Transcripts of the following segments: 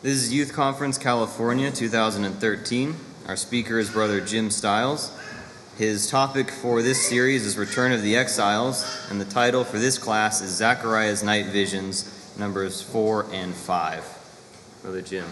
This is Youth Conference California 2013. Our speaker is Brother Jim Stiles. His topic for this series is Return of the Exiles, and the title for this class is Zechariah's Night Visions, numbers 4 and 5. Brother Jim.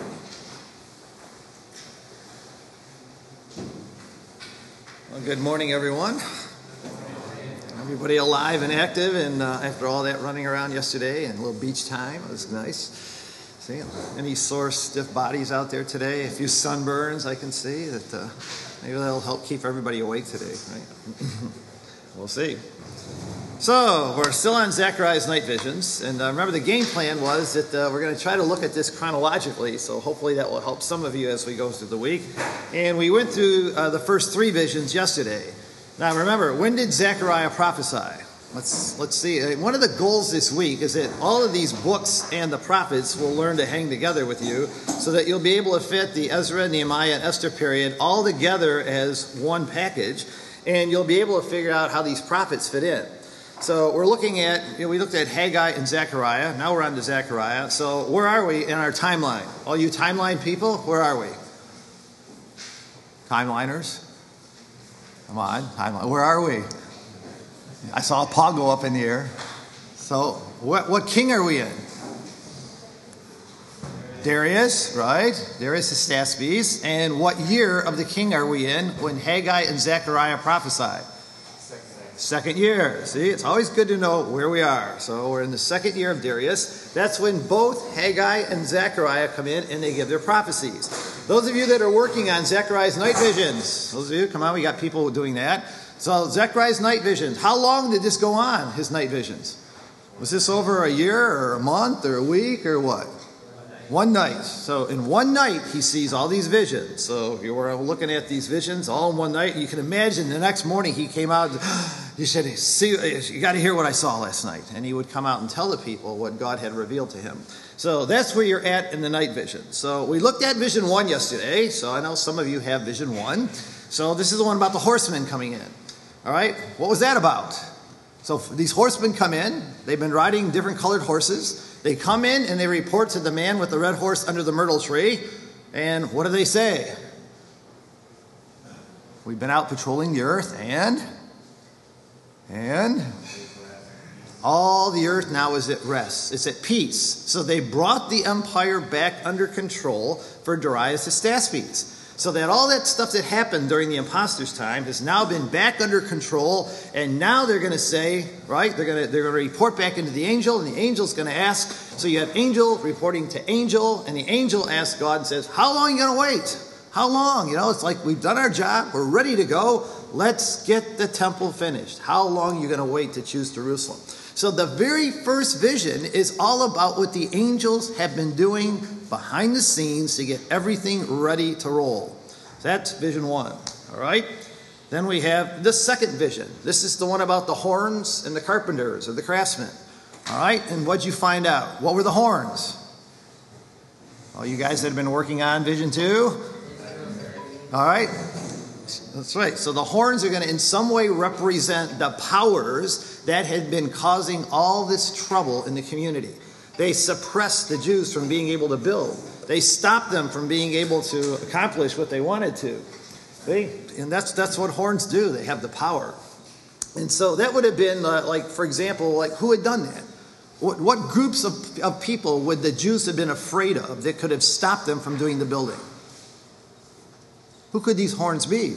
Well, good morning, everyone. Everybody alive and active, and after all that running around yesterday and a little beach time, it was nice. See, any sore, stiff bodies out there today? A few sunburns, I can see that maybe that'll help keep everybody awake today, right? We'll see. So, we're still on Zechariah's night visions, and remember the game plan was that we're going to try to look at this chronologically, so hopefully that will help some of you as we go through the week. And we went through the first three visions yesterday. Now remember, when did Zechariah prophesy? Let's see. One of the goals this week is that all of these books and the prophets will learn to hang together with you so that you'll be able to fit the Ezra, Nehemiah, and Esther period all together as one package, and you'll be able to figure out how these prophets fit in. So we're looking at, we looked at Haggai and Zechariah. Now we're on to Zechariah. So where are we in our timeline? All you timeline people, where are we? Timeliners? Come on, timeline. Where are we? I saw a paw go up in the air. So what king are we in? Darius, right? Darius is Staspes. And what year of the king are we in when Haggai and Zechariah prophesied? Second year. See, it's always good to know where we are. So we're in the second year of Darius. That's when both Haggai and Zechariah come in and they give their prophecies. Those of you that are working on Zechariah's night visions, those of you, come on, we got people doing that. So Zechariah's night visions. How long did this go on, his night visions? Was this over a year or a month or a week or what? One night. So in one night, he sees all these visions. So you were looking at these visions all in one night. You can imagine the next morning he came out. He said, "See, you got to hear what I saw last night." And he would come out and tell the people what God had revealed to him. So that's where you're at in the night vision. So we looked at vision 1 yesterday. So I know some of you have vision 1. So this is the one about the horsemen coming in. All right. What was that about? So these horsemen come in. They've been riding different colored horses. They come in and they report to the man with the red horse under the myrtle tree. And what do they say? We've been out patrolling the earth and all the earth now is at rest. It's at peace. So they brought the empire back under control for Darius the Staspes. So that all that stuff that happened during the imposter's time has now been back under control, and now they're going to say, right, they're going to report back into the angel, and the angel's going to ask, so you have angel reporting to angel, and the angel asks God and says, how long are you going to wait? How long? You know, it's like we've done our job, we're ready to go, let's get the temple finished. How long are you going to wait to choose Jerusalem? So the very first vision is all about what the angels have been doing behind the scenes to get everything ready to roll. That's vision 1, all right? Then we have the second vision. This is the one about the horns and the carpenters or the craftsmen, all right? And what'd you find out? What were the horns? Oh, you guys that have been working on vision 2? All right? That's right. So the horns are going to in some way represent the powers that had been causing all this trouble in the community. They suppressed the Jews from being able to build. They stopped them from being able to accomplish what they wanted to. And that's what horns do. They have the power. And so that would have been like, for example, like who had done that? What groups of people would the Jews have been afraid of that could have stopped them from doing the building? Who could these horns be?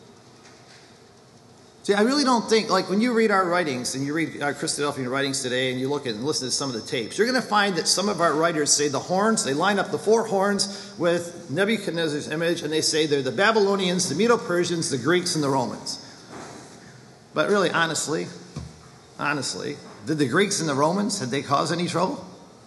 See, I really don't think, like when you read our writings and you read our Christadelphian writings today and you look at and listen to some of the tapes, you're going to find that some of our writers say the horns, they line up the 4 horns with Nebuchadnezzar's image and they say they're the Babylonians, the Medo-Persians, the Greeks, and the Romans. But really, honestly, did the Greeks and the Romans, had they caused any trouble?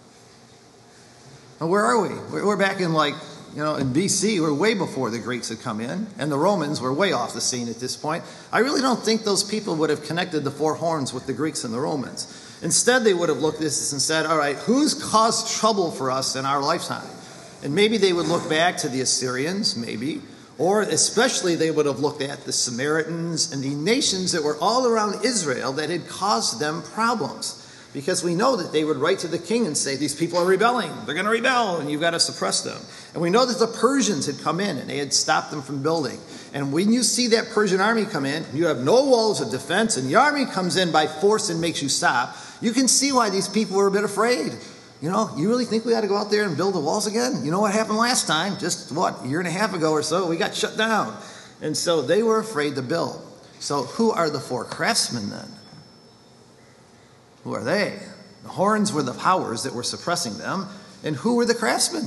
Now, where are we? We're back in in BC, we're way before the Greeks had come in, and the Romans were way off the scene at this point. I really don't think those people would have connected the 4 horns with the Greeks and the Romans. Instead, they would have looked at this and said, all right, who's caused trouble for us in our lifetime? And maybe they would look back to the Assyrians, maybe, or especially they would have looked at the Samaritans and the nations that were all around Israel that had caused them problems. Because we know that they would write to the king and say, these people are rebelling. They're going to rebel, and you've got to suppress them. And we know that the Persians had come in, and they had stopped them from building. And when you see that Persian army come in, you have no walls of defense, and the army comes in by force and makes you stop. You can see why these people were a bit afraid. You really think we ought to go out there and build the walls again? You know what happened last time? Just, a year and a half ago or so, we got shut down. And so they were afraid to build. So who are the 4 craftsmen then? Who are they? The horns were the powers that were suppressing them. And who were the craftsmen?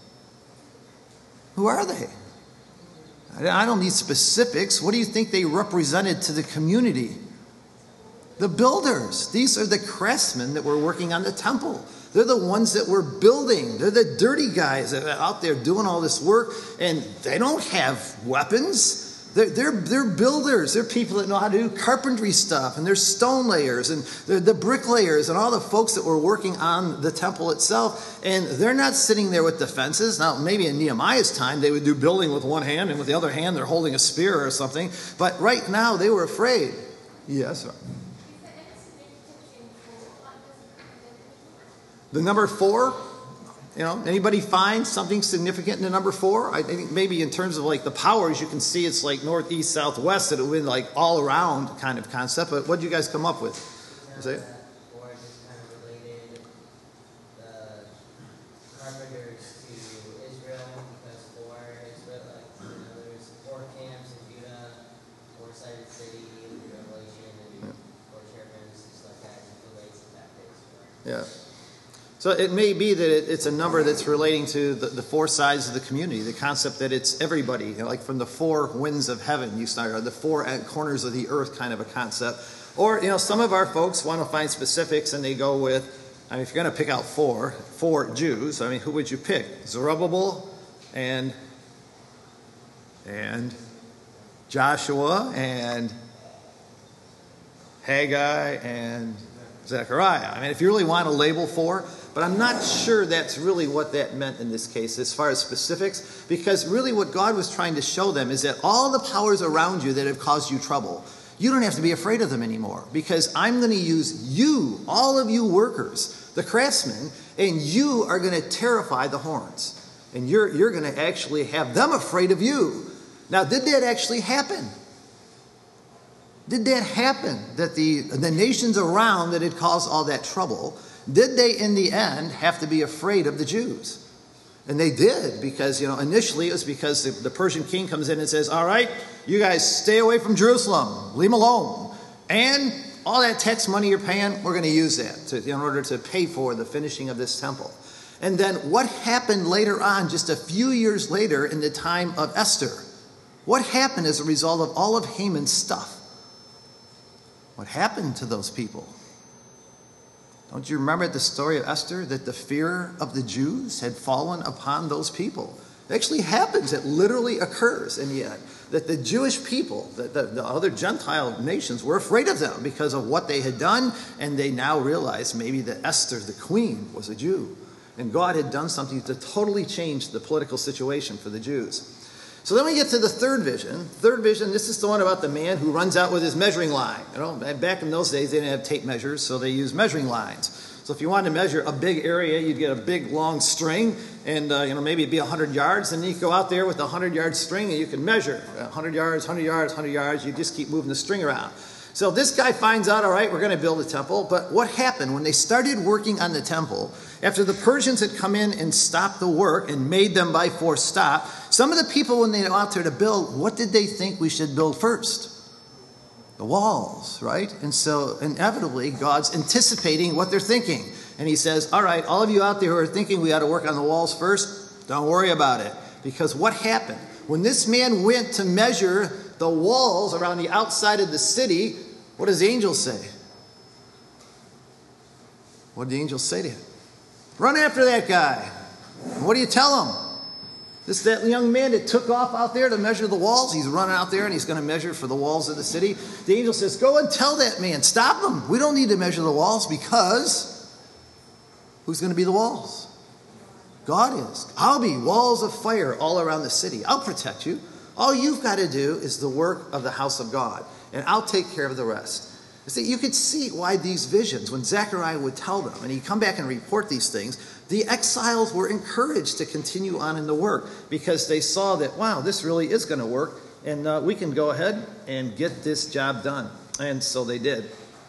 Who are they? I don't need specifics. What do you think they represented to the community? The builders. These are the craftsmen that were working on the temple. They're the ones that were building. They're the dirty guys that are out there doing all this work, and they don't have weapons. They're builders. They're people that know how to do carpentry stuff, and they're stone layers, and they're the bricklayers, and all the folks that were working on the temple itself. And they're not sitting there with defenses. Now, maybe in Nehemiah's time, they would do building with one hand, and with the other hand, they're holding a spear or something. But right now, they were afraid. Yes, sir. The number 4, anybody find something significant in the number 4? I think maybe in terms of like the powers, you can see it's like north, east, south, west. It would be like all around kind of concept. But what did you guys come up with? Is it? 4 is kind of related the carpenters to Israel, because 4 is there's 4 camps in Judah, 4-sided city in Revelation, and 4 cherubims, just like that. It relates to that basically. Yeah. So it may be that it's a number that's relating to the 4 sides of the community, the concept that it's everybody, like from the 4 winds of heaven, you start, or the 4 corners of the earth kind of a concept. Or, some of our folks want to find specifics, and they go with, if you're going to pick out 4 Jews, who would you pick? Zerubbabel and Joshua and Haggai and Zechariah. If you really want to label 4, but I'm not sure that's really what that meant in this case as far as specifics, because really what God was trying to show them is that all the powers around you that have caused you trouble, you don't have to be afraid of them anymore, because I'm going to use you, all of you workers, the craftsmen, and you are going to terrify the horns. And you're going to actually have them afraid of you. Now, did that actually happen? Did that happen, that the nations around that had caused all that trouble, did they in the end have to be afraid of the Jews? And they did, because, initially it was because the Persian king comes in and says, all right, you guys stay away from Jerusalem, leave them alone. And all that tax money you're paying, we're going to use that in order to pay for the finishing of this temple. And then what happened later on, just a few years later in the time of Esther? What happened as a result of all of Haman's stuff? What happened to those people? Don't you remember the story of Esther, that the fear of the Jews had fallen upon those people? It actually happens. It literally occurs in the end. That the Jewish people, the other Gentile nations, were afraid of them because of what they had done, and they now realized maybe that Esther, the queen, was a Jew. And God had done something to totally change the political situation for the Jews. So then we get to the third vision. Third vision, this is the one about the man who runs out with his measuring line. Back in those days, they didn't have tape measures, so they used measuring lines. So if you wanted to measure a big area, you'd get a big, long string, and maybe it'd be 100 yards, and then you go out there with a 100-yard string, and you can measure 100 yards, 100 yards, 100 yards. You just keep moving the string around. So this guy finds out, all right, we're going to build a temple. But what happened when they started working on the temple, after the Persians had come in and stopped the work and made them by force stop, some of the people, when they went out there to build, what did they think we should build first? The walls, right? And so inevitably, God's anticipating what they're thinking. And he says, all right, all of you out there who are thinking we ought to work on the walls first, don't worry about it. Because what happened? When this man went to measure the walls around the outside of the city, what does the angel say? What did the angel say to him? Run after that guy. And what do you tell him? That young man that took off out there to measure the walls, he's running out there and he's going to measure for the walls of the city. The angel says, go and tell that man, stop him. We don't need to measure the walls, because who's going to be the walls? God is. I'll be walls of fire all around the city. I'll protect you. All you've got to do is the work of the house of God, and I'll take care of the rest. See, you could see why these visions, when Zechariah would tell them, and he'd come back and report these things, the exiles were encouraged to continue on in the work because they saw that, wow, this really is going to work, and we can go ahead and get this job done. And so they did.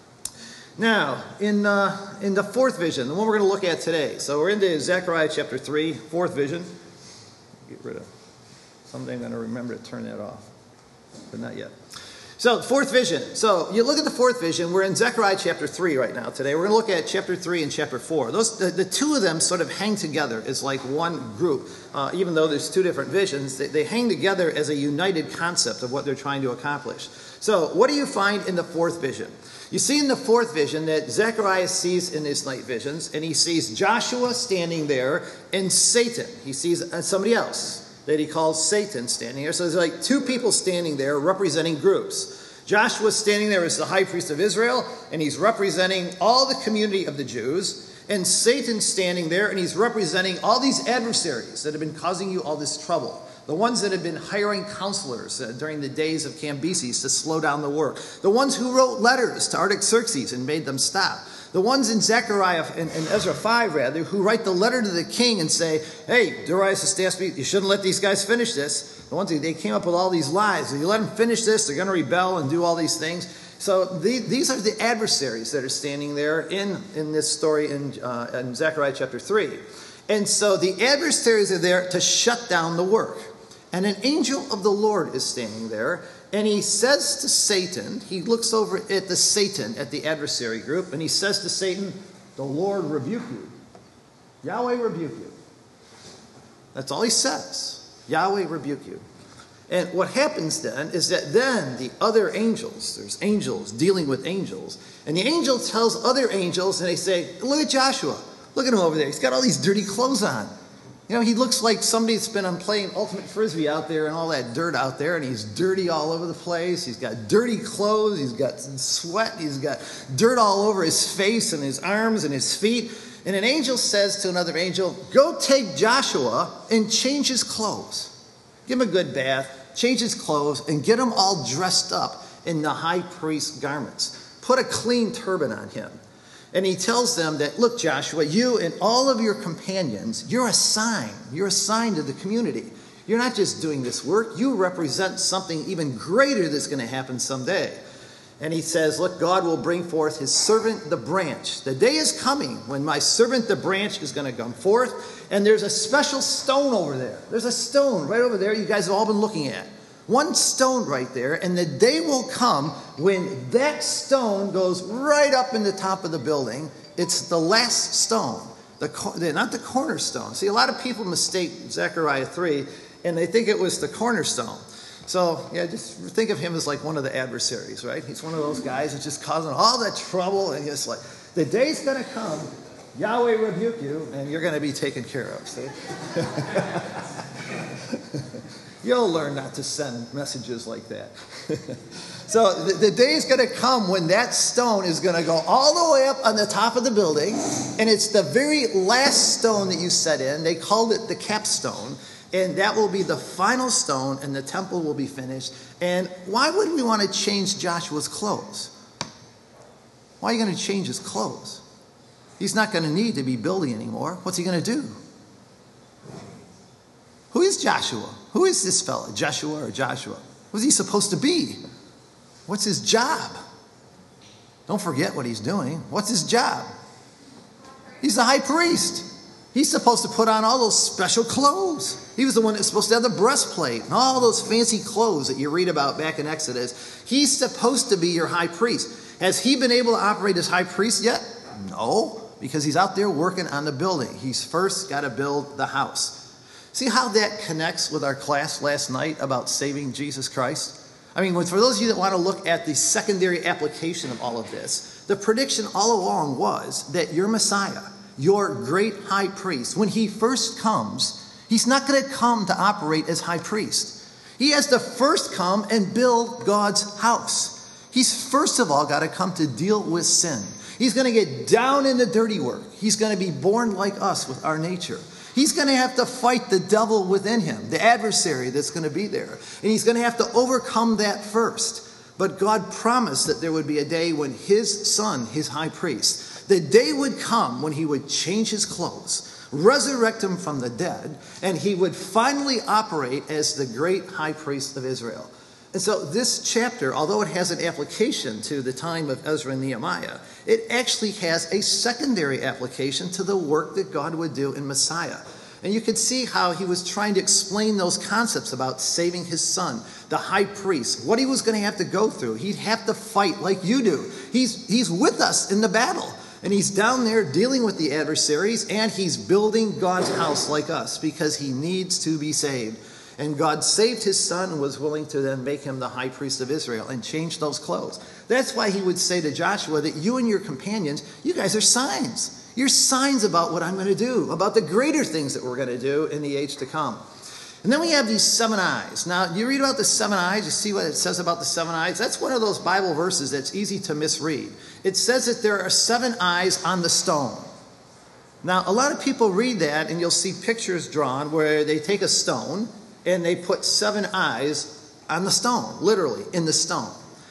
Now, in the fourth vision, the one we're going to look at today. So we're into Zechariah chapter 3, fourth vision. Get rid of. Someday I'm going to remember to turn that off, but not yet. So, fourth vision. So, you look at the fourth vision. We're in Zechariah chapter 3 right now today. We're going to look at chapter 3 and chapter 4. The two of them sort of hang together as like one group. Even though there's two different visions, they hang together as a united concept of what they're trying to accomplish. So, what do you find in the fourth vision? You see in the fourth vision that Zechariah sees in his night visions, and he sees Joshua standing there and Satan. He sees somebody else that he calls Satan standing there. So there's like two people standing there representing groups. Joshua's standing there as the high priest of Israel, and he's representing all the community of the Jews. And Satan's standing there, and he's representing all these adversaries that have been causing you all this trouble. The ones that have been hiring counselors during the days of Cambyses to slow down the work. The ones who wrote letters to Artaxerxes and made them stop. The ones in Zechariah and Ezra 5, rather, who write the letter to the king and say, hey, Darius the Staspes, you shouldn't let these guys finish this. The ones who they came up with all these lies. If you let them finish this, they're going to rebel and do all these things. So these are the adversaries that are standing there in this story in Zechariah chapter 3. And so the adversaries are there to shut down the work. And an angel of the Lord is standing there, and he says to Satan, he looks over at the adversary group, and he says to Satan, the Lord rebuke you. Yahweh rebuke you. That's all he says. Yahweh rebuke you. And what happens then is that then the other angels, there's angels dealing with angels, and the angel tells other angels, and they say, look at Joshua. Look at him over there. He's got all these dirty clothes on. You know, he looks like somebody that's been playing ultimate frisbee out there and all that dirt out there, and he's dirty all over the place. He's got dirty clothes. He's got sweat. He's got dirt all over his face and his arms and his feet. And an angel says to another angel, go take Joshua and change his clothes. Give him a good bath, change his clothes, and get him all dressed up in the high priest's garments. Put a clean turban on him. And he tells them that, look, Joshua, you and all of your companions, you're a sign. You're a sign to the community. You're not just doing this work. You represent something even greater that's going to happen someday. And he says, look, God will bring forth his servant, the branch. The day is coming when my servant, the branch, is going to come forth. And there's a special stone over there. There's a stone right over there you guys have all been looking at. One stone right there, and the day will come when that stone goes right up in the top of the building. It's the last stone, not the cornerstone. See, a lot of people mistake Zechariah 3, and they think it was the cornerstone. So, yeah, just think of him as like one of the adversaries, right? He's one of those guys that's just causing all that trouble, and just like, the day's going to come, Yahweh rebuke you, and you're going to be taken care of, see? You'll learn not to send messages like that. So the day is going to come when that stone is going to go all the way up on the top of the building, and it's the very last stone that you set in. They called it the capstone, and that will be the final stone, and the temple will be finished. And why would we want to change Joshua's clothes? Why are you going to change his clothes? He's not going to need to be building anymore. What's he going to do? Who is Joshua? Who is this fellow, Joshua or Joshua? What's he supposed to be? What's his job? Don't forget what he's doing. What's his job? He's the high priest. He's supposed to put on all those special clothes. He was the one that's supposed to have the breastplate and all those fancy clothes that you read about back in Exodus. He's supposed to be your high priest. Has he been able to operate as high priest yet? No, because he's out there working on the building. He's first got to build the house. See how that connects with our class last night about saving Jesus Christ? I mean, for those of you that want to look at the secondary application of all of this, the prediction all along was that your Messiah, your great high priest, when he first comes, he's not going to come to operate as high priest. He has to first come and build God's house. He's first of all got to come to deal with sin. He's going to get down in the dirty work. He's going to be born like us with our nature. He's going to have to fight the devil within him, the adversary that's going to be there. And he's going to have to overcome that first. But God promised that there would be a day when his son, his high priest, the day would come when he would change his clothes, resurrect him from the dead, and he would finally operate as the great high priest of Israel. And so this chapter, although it has an application to the time of Ezra and Nehemiah, it actually has a secondary application to the work that God would do in Messiah. And you can see how he was trying to explain those concepts about saving his son, the high priest, what he was going to have to go through. He'd have to fight like you do. He's with us in the battle. And he's down there dealing with the adversaries, and he's building God's house like us because he needs to be saved. And God saved his son and was willing to then make him the high priest of Israel and change those clothes. That's why he would say to Joshua that you and your companions, you guys are signs. You're signs about what I'm going to do, about the greater things that we're going to do in the age to come. And then we have these 7 eyes. Now, you read about the 7 eyes, you see what it says about the 7 eyes. That's one of those Bible verses that's easy to misread. It says that there are 7 eyes on the stone. Now, a lot of people read that, and you'll see pictures drawn where they take a stone and they put 7 eyes on the stone, literally, in the stone.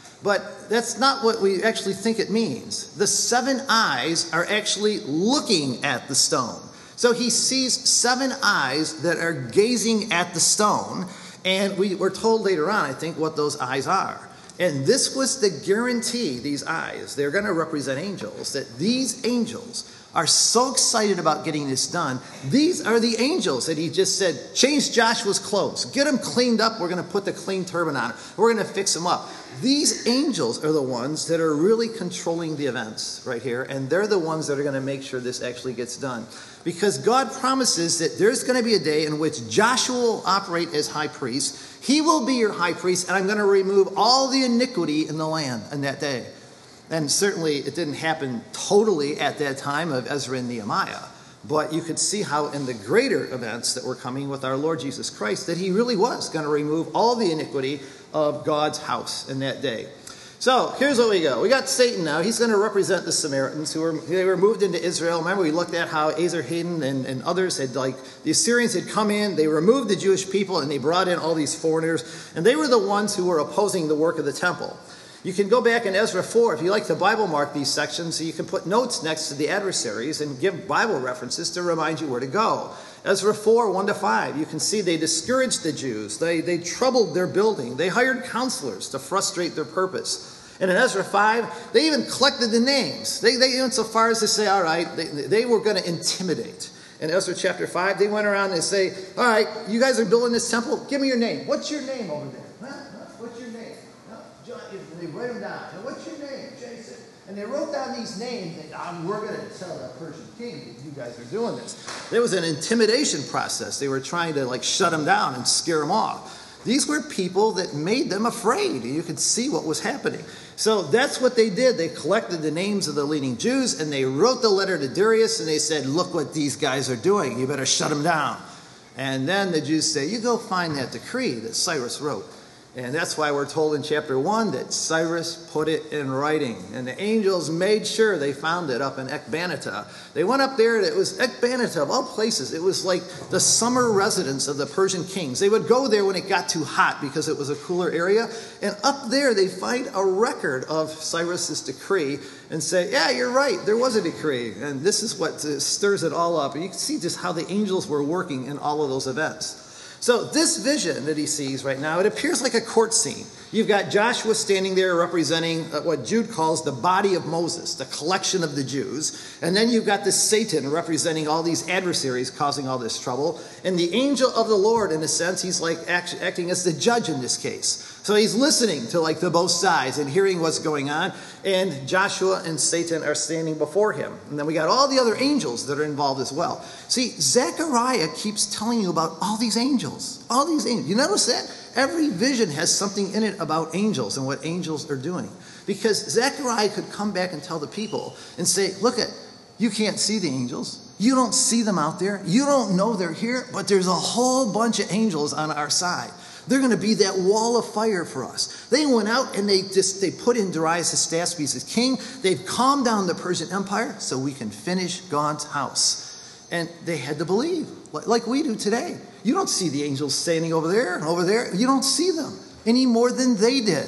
But that's not what we actually think it means. The 7 eyes are actually looking at the stone. So he sees 7 eyes that are gazing at the stone, and we're told later on, I think, what those eyes are. And this was the guarantee, these eyes, they're going to represent angels, that these angels are so excited about getting this done. These are the angels that he just said, change Joshua's clothes, get him cleaned up, we're going to put the clean turban on him, we're going to fix him up. These angels are the ones that are really controlling the events right here, and they're the ones that are going to make sure this actually gets done. Because God promises that there's going to be a day in which Joshua will operate as high priest. He will be your high priest, and I'm going to remove all the iniquity in the land in that day. And certainly it didn't happen totally at that time of Ezra and Nehemiah. But you could see how in the greater events that were coming with our Lord Jesus Christ, that he really was going to remove all the iniquity of God's house in that day. So here's what we got. We got Satan now. He's going to represent the Samaritans they were moved into Israel. Remember, we looked at how Esarhaddon and others had, the Assyrians had come in. They removed the Jewish people and they brought in all these foreigners. And they were the ones who were opposing the work of the temple. You can go back in Ezra 4, if you like to Bible mark these sections, so you can put notes next to the adversaries and give Bible references to remind you where to go. Ezra 4, 1-5, you can see they discouraged the Jews. They troubled their building. They hired counselors to frustrate their purpose. And in Ezra 5, they even collected the names. They went so far as to say, all right, they were going to intimidate. In Ezra chapter 5, they went around and say, all right, you guys are building this temple. Give me your name. What's your name over there? What's your name? John. And they write them down. And what's your name? Jason. And they wrote down these names. And we're going to tell the Persian king that you guys are doing this. There was an intimidation process. They were trying to shut them down and scare them off. These were people that made them afraid. You could see what was happening. So that's what they did. They collected the names of the leading Jews, and they wrote the letter to Darius, and they said, look what these guys are doing. You better shut them down. And then the Jews say, you go find that decree that Cyrus wrote. And that's why we're told in chapter 1 that Cyrus put it in writing. And the angels made sure they found it up in Ecbatana. They went up there, and it was Ecbatana, of all places. It was like the summer residence of the Persian kings. They would go there when it got too hot because it was a cooler area. And up there, they find a record of Cyrus's decree and say, yeah, you're right, there was a decree. And this is what stirs it all up. And you can see just how the angels were working in all of those events. So this vision that he sees right now, it appears like a court scene. You've got Joshua standing there representing what Jude calls the body of Moses, the collection of the Jews. And then you've got this Satan representing all these adversaries causing all this trouble. And the angel of the Lord, in a sense, he's like acting as the judge in this case. So he's listening to the both sides and hearing what's going on. And Joshua and Satan are standing before him. And then we got all the other angels that are involved as well. See, Zechariah keeps telling you about all these angels. All these angels. You notice that? Every vision has something in it about angels and what angels are doing. Because Zechariah could come back and tell the people and say, look, you can't see the angels. You don't see them out there. You don't know they're here. But there's a whole bunch of angels on our side. They're going to be that wall of fire for us. They went out and they put in Darius Hystaspes as king. They've calmed down the Persian Empire so we can finish God's house. And they had to believe, like we do today. You don't see the angels standing over there and over there. You don't see them any more than they did.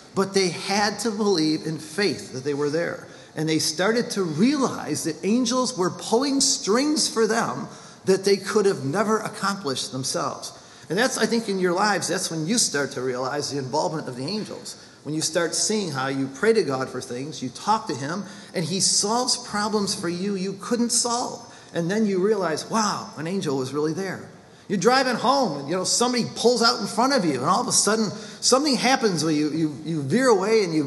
But they had to believe in faith that they were there. And they started to realize that angels were pulling strings for them that they could have never accomplished themselves. And that's, I think, in your lives, that's when you start to realize the involvement of the angels. When you start seeing how you pray to God for things, you talk to him, and he solves problems for you you couldn't solve. And then you realize, wow, an angel was really there. You're driving home, and somebody pulls out in front of you, and all of a sudden something happens where you veer away, and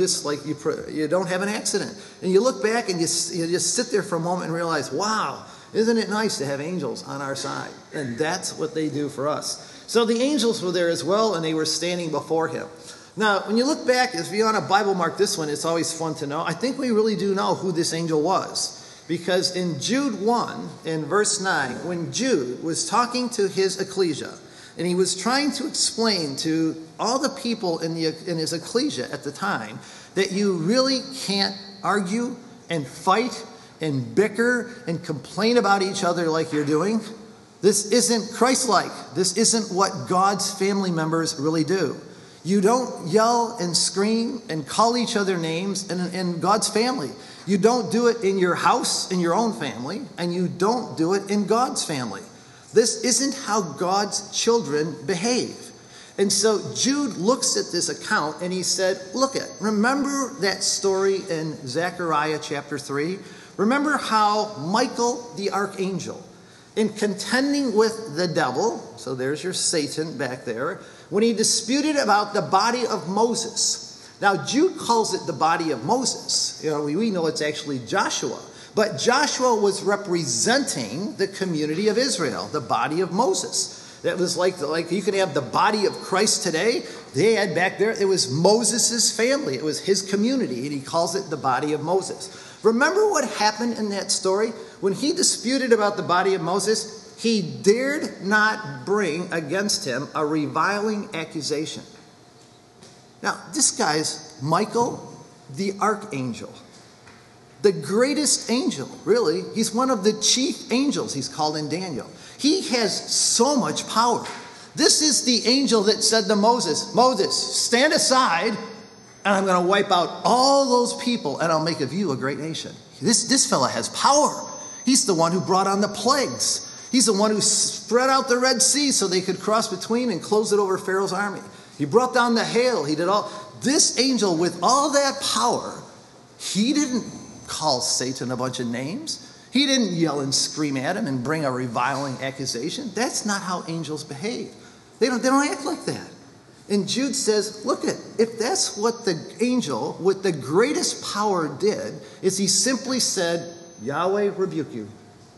you don't have an accident. And you look back and you just sit there for a moment and realize, wow, isn't it nice to have angels on our side? And that's what they do for us. So the angels were there as well, and they were standing before him. Now, when you look back, if you want to Bible mark this one, it's always fun to know. I think we really do know who this angel was. Because in Jude 1, in verse 9, when Jude was talking to his ecclesia, and he was trying to explain to all the people in his ecclesia at the time that you really can't argue and fight and bicker and complain about each other like you're doing. This isn't Christ-like. This isn't what God's family members really do. You don't yell and scream and call each other names in God's family. You don't do it in your house, in your own family, and you don't do it in God's family. This isn't how God's children behave. And so Jude looks at this account and he said, remember that story in Zechariah chapter 3? Remember how Michael the archangel, in contending with the devil, so there's your Satan back there, when he disputed about the body of Moses. Now, Jude calls it the body of Moses. We know it's actually Joshua. But Joshua was representing the community of Israel, the body of Moses. That was like you could have the body of Christ today. They had back there, it was Moses' family. It was his community, and he calls it the body of Moses. Remember what happened in that story? When he disputed about the body of Moses, he dared not bring against him a reviling accusation. Now, this guy's Michael the archangel. The greatest angel, really. He's one of the chief angels, he's called in Daniel. He has so much power. This is the angel that said to Moses, Moses, stand aside, and I'm going to wipe out all those people, and I'll make of you a great nation. This fella has power. He's the one who brought on the plagues. He's the one who spread out the Red Sea so they could cross between and close it over Pharaoh's army. He brought down the hail. He did all. This angel, with all that power, he didn't call Satan a bunch of names. He didn't yell and scream at him and bring a reviling accusation. That's not how angels behave. They don't act like that. And Jude says, if that's what the angel with the greatest power did, is he simply said, Yahweh rebuke you.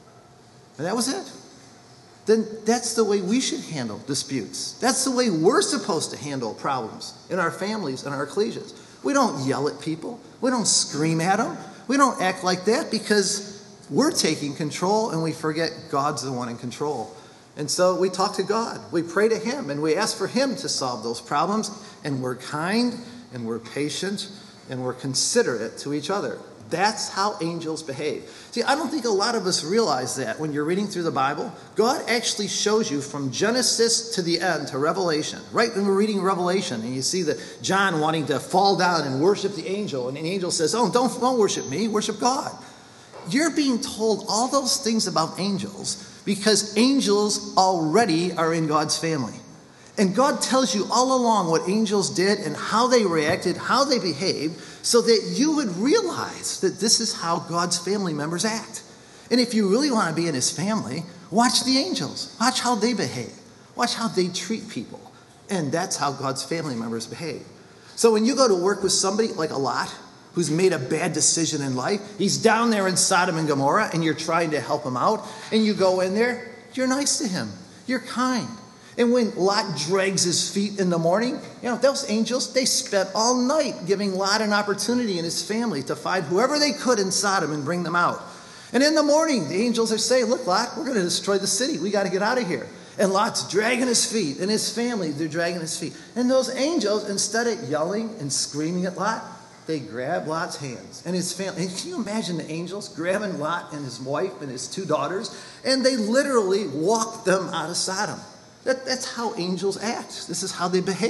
And that was it. Then that's the way we should handle disputes. That's the way we're supposed to handle problems in our families and our ecclesias. We don't yell at people. We don't scream at them. We don't act like that because we're taking control and we forget God's the one in control. And so we talk to God. We pray to him and we ask for him to solve those problems. And we're kind and we're patient and we're considerate to each other. That's how angels behave. See, I don't think a lot of us realize that when you're reading through the Bible. God actually shows you from Genesis to the end to Revelation. Right when we're reading Revelation and you see that John wanting to fall down and worship the angel. And the angel says, oh, don't worship me, worship God. You're being told all those things about angels because angels already are in God's family. And God tells you all along what angels did and how they reacted, how they behaved, so that you would realize that this is how God's family members act. And if you really want to be in his family, watch the angels. Watch how they behave. Watch how they treat people. And that's how God's family members behave. So when you go to work with somebody like Lot, who's made a bad decision in life, he's down there in Sodom and Gomorrah, and you're trying to help him out, and you go in there, you're nice to him. You're kind. And when Lot drags his feet in the morning, those angels, they spent all night giving Lot an opportunity and his family to find whoever they could in Sodom and bring them out. And in the morning, the angels are saying, look, Lot, we're going to destroy the city. We got to get out of here. And Lot's dragging his feet, and his family, they're dragging his feet. And those angels, instead of yelling and screaming at Lot, they grab Lot's hands and his family. And can you imagine the angels grabbing Lot and his wife and his 2 daughters, and they literally walked them out of Sodom. That's how angels act. This is how they behave.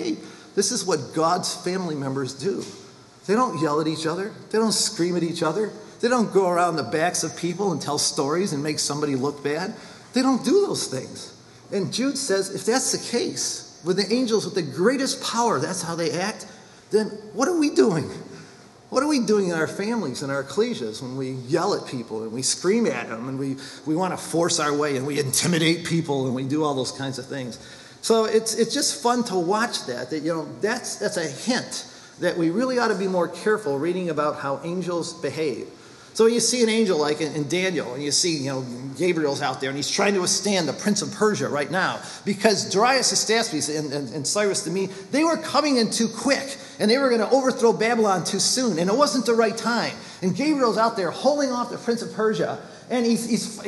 This is what God's family members do. They don't yell at each other. They don't scream at each other. They don't go around the backs of people and tell stories and make somebody look bad. They don't do those things. And Jude says, if that's the case, with the angels with the greatest power, that's how they act, then what are we doing? What are we doing in our families and our ecclesias when we yell at people and we scream at them and we want to force our way and we intimidate people and we do all those kinds of things? So it's just fun to watch that that's a hint that we really ought to be more careful reading about how angels behave. So you see an angel like in Daniel, and you see, Gabriel's out there, and he's trying to withstand the prince of Persia right now, because Darius, Astaspes, and Cyrus the Mede, they were coming in too quick, and they were going to overthrow Babylon too soon, and it wasn't the right time. And Gabriel's out there holding off the prince of Persia, and he's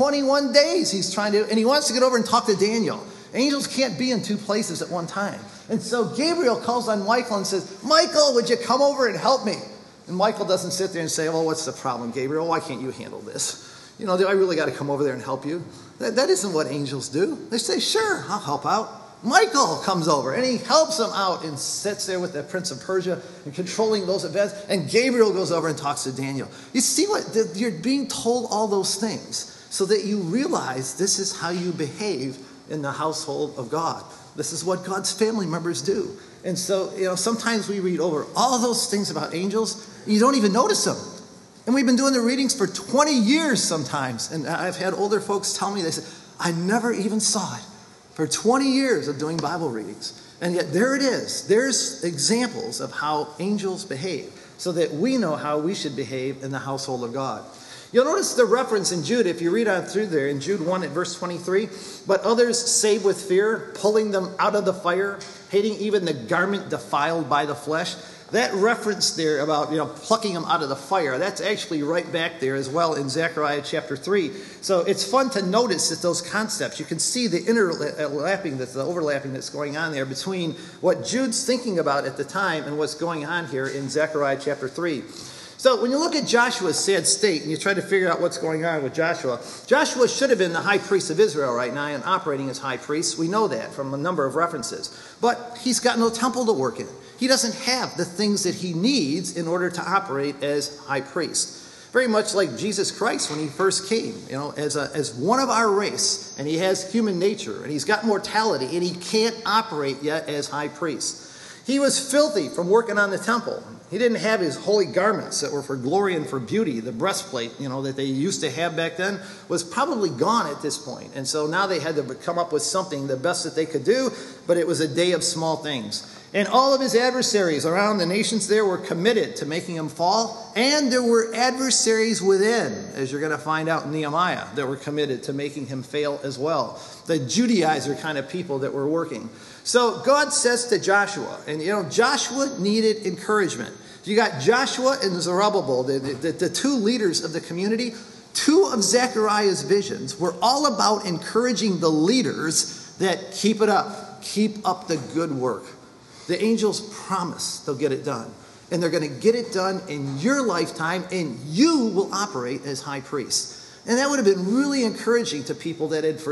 21 days he's trying to, and he wants to get over and talk to Daniel. Angels can't be in two places at one time. And so Gabriel calls on Michael and says, Michael, would you come over and help me? And Michael doesn't sit there and say, well, what's the problem, Gabriel? Why can't you handle this? Do I really got to come over there and help you? That isn't what angels do. They say, sure, I'll help out. Michael comes over, and he helps him out and sits there with the prince of Persia and controlling those events. And Gabriel goes over and talks to Daniel. You see you're being told all those things so that you realize this is how you behave in the household of God. This is what God's family members do. And so, sometimes we read over all those things about angels, and you don't even notice them. And we've been doing the readings for 20 years sometimes. And I've had older folks tell me, they said, I never even saw it for 20 years of doing Bible readings. And yet there it is. There's examples of how angels behave so that we know how we should behave in the household of God. You'll notice the reference in Jude, if you read on through there, in Jude 1 at verse 23, but others save with fear, pulling them out of the fire, hating even the garment defiled by the flesh. That reference there about, plucking them out of the fire, that's actually right back there as well in Zechariah chapter 3. So it's fun to notice that those concepts, you can see the overlapping that's going on there between what Jude's thinking about at the time and what's going on here in Zechariah chapter 3. So when you look at Joshua's sad state and you try to figure out what's going on with Joshua, Joshua should have been the high priest of Israel right now and operating as high priest. We know that from a number of references. But he's got no temple to work in. He doesn't have the things that he needs in order to operate as high priest. Very much like Jesus Christ when he first came, as one of our race, and he has human nature, and he's got mortality, and he can't operate yet as high priest. He was filthy from working on the temple. He didn't have his holy garments that were for glory and for beauty. The breastplate, that they used to have back then was probably gone at this point. And so now they had to come up with something, the best that they could do, but it was a day of small things. And all of his adversaries around the nations there were committed to making him fall. And there were adversaries within, as you're going to find out in Nehemiah, that were committed to making him fail as well. The Judaizer kind of people that were working. So God says to Joshua, and Joshua needed encouragement. You got Joshua and Zerubbabel, the two leaders of the community. Two of Zechariah's visions were all about encouraging the leaders that keep it up. Keep up the good work. The angels promise they'll get it done. And they're going to get it done in your lifetime, and you will operate as high priest. And that would have been really encouraging to people that had for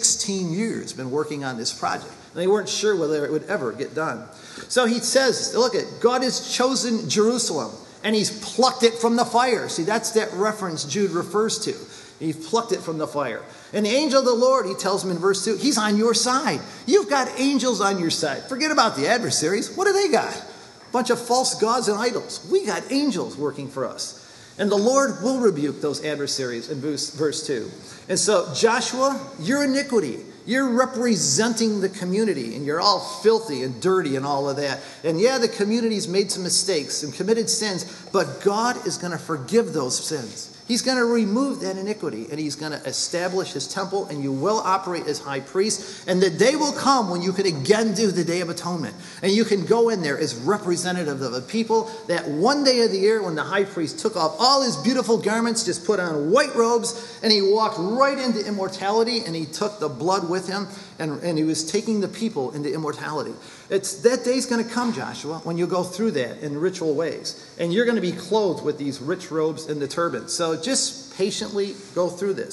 16 years been working on this project. And they weren't sure whether it would ever get done. So he says, look, God has chosen Jerusalem, and he's plucked it from the fire. See, that's that reference Jude refers to. He plucked it from the fire. And the angel of the Lord, he tells him in verse 2, he's on your side. You've got angels on your side. Forget about the adversaries. What do they got? A bunch of false gods and idols. We got angels working for us. And the Lord will rebuke those adversaries in verse 2. And so, Joshua, your iniquity, you're representing the community, and you're all filthy and dirty and all of that. And yeah, the community's made some mistakes and committed sins, but God is going to forgive those sins. He's going to remove that iniquity, and he's going to establish his temple, and you will operate as high priest. And the day will come when you can again do the Day of Atonement. And you can go in there as representative of the people. That one day of the year when the high priest took off all his beautiful garments, just put on white robes, and he walked right into immortality, and he took the blood with him, and he was taking the people into immortality. That day's going to come, Joshua, when you go through that in ritual ways. And you're going to be clothed with these rich robes and the turban. So just patiently go through this.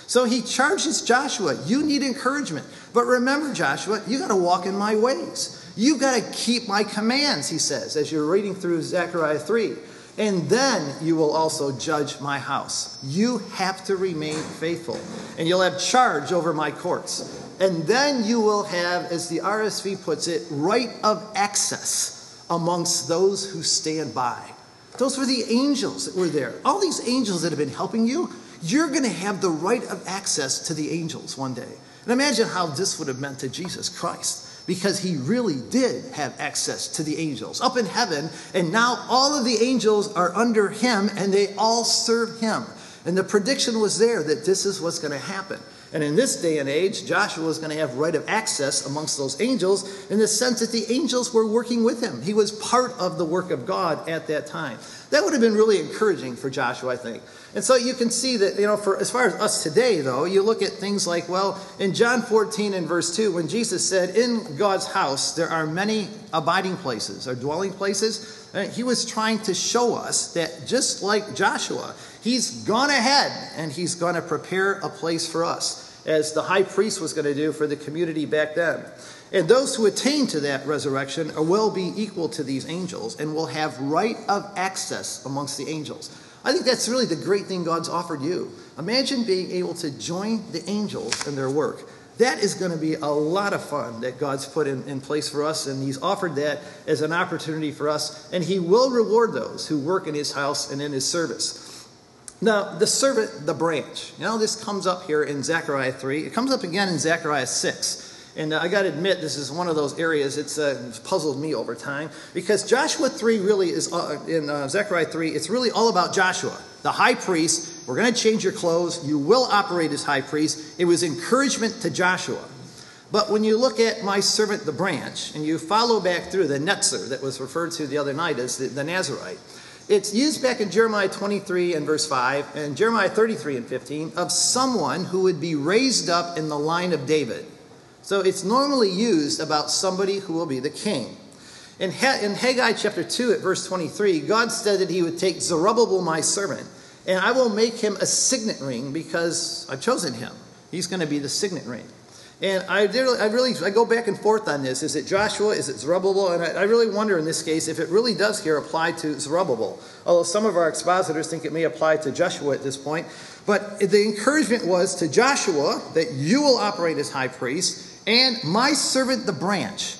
So he charges Joshua, you need encouragement. But remember, Joshua, you got to walk in my ways. You've got to keep my commands, he says, as you're reading through Zechariah 3. And then you will also judge my house. You have to remain faithful. And you'll have charge over my courts. And then you will have, as the RSV puts it, right of access amongst those who stand by. Those were the angels that were there. All these angels that have been helping you, you're going to have the right of access to the angels one day. And imagine how this would have meant to Jesus Christ. Because he really did have access to the angels up in heaven. And now all of the angels are under him and they all serve him. And the prediction was there that this is what's going to happen. And in this day and age, Joshua is going to have right of access amongst those angels in the sense that the angels were working with him. He was part of the work of God at that time. That would have been really encouraging for Joshua, I think. And so you can see that, for as far as us today, though, you look at things like, in John 14 and verse 2, when Jesus said, in God's house, there are many abiding places or dwelling places, he was trying to show us that just like Joshua, he's gone ahead and he's going to prepare a place for us, as the high priest was going to do for the community back then. And those who attain to that resurrection will be equal to these angels and will have right of access amongst the angels. I think that's really the great thing God's offered you. Imagine being able to join the angels in their work. That is going to be a lot of fun that God's put in place for us, and he's offered that as an opportunity for us, and he will reward those who work in his house and in his service. Now, the servant, the branch. This comes up here in Zechariah 3. It comes up again in Zechariah 6. And I got to admit, this is one of those areas it's puzzled me over time. Because Joshua 3 really is, in Zechariah 3, it's really all about Joshua, the high priest. We're going to change your clothes. You will operate as high priest. It was encouragement to Joshua. But when you look at my servant, the branch, and you follow back through the Netzer that was referred to the other night as the Nazarite, it's used back in Jeremiah 23 and verse 5 and Jeremiah 33 and 15 of someone who would be raised up in the line of David. So it's normally used about somebody who will be the king. In Haggai chapter 2 at verse 23, God said that he would take Zerubbabel, my servant, and I will make him a signet ring because I've chosen him. He's going to be the signet ring. And I go back and forth on this. Is it Joshua? Is it Zerubbabel? And I really wonder in this case if it really does here apply to Zerubbabel. Although some of our expositors think it may apply to Joshua at this point. But the encouragement was to Joshua that you will operate as high priest, and my servant the branch,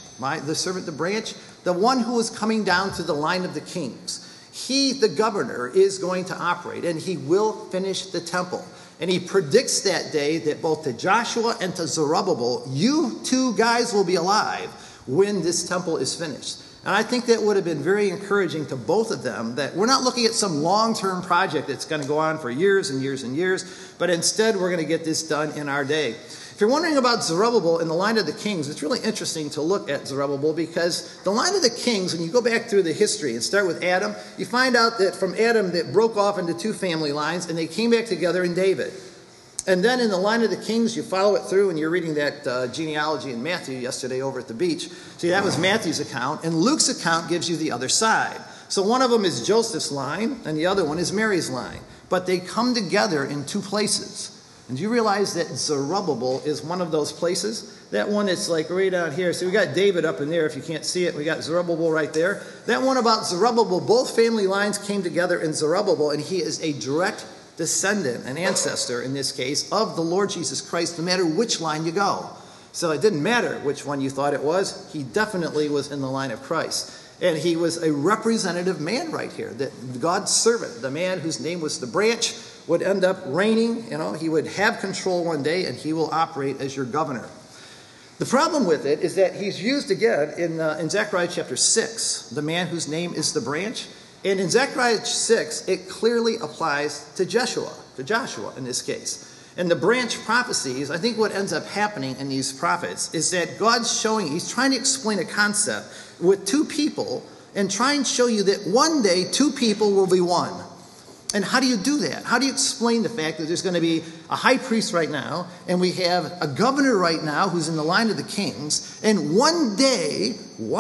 the one who is coming down to the line of the kings. He, the governor, is going to operate, and he will finish the temple. And he predicts that day that both to Joshua and to Zerubbabel, you two guys will be alive when this temple is finished. And I think that would have been very encouraging to both of them, that we're not looking at some long-term project that's going to go on for years and years and years, but instead we're going to get this done in our day. If you're wondering about Zerubbabel in the line of the kings, it's really interesting to look at Zerubbabel because the line of the kings, when you go back through the history and start with Adam, you find out that from Adam that broke off into two family lines and they came back together in David. And then in the line of the kings, you follow it through, and you're reading that genealogy in Matthew yesterday over at the beach. See, that was Matthew's account, and Luke's account gives you the other side. So one of them is Joseph's line, and the other one is Mary's line. But they come together in two places. And do you realize that Zerubbabel is one of those places? That one that's like right out here. So we got David up in there, if you can't see it. We got Zerubbabel right there. That one about Zerubbabel, both family lines came together in Zerubbabel, and he is a direct descendant, an ancestor in this case, of the Lord Jesus Christ, no matter which line you go. So it didn't matter which one you thought it was. He definitely was in the line of Christ. And he was a representative man right here, that God's servant, the man whose name was the branch, would end up reigning. He would have control one day, and he will operate as your governor. The problem with it is that he's used again in Zechariah chapter 6, the man whose name is the branch. And in Zechariah 6, it clearly applies to Joshua in this case. And the branch prophecies, I think what ends up happening in these prophets is that God's he's trying to explain a concept with two people and try and show you that one day two people will be one. And how do you do that? How do you explain the fact that there's going to be a high priest right now, and we have a governor right now who's in the line of the kings, and one day,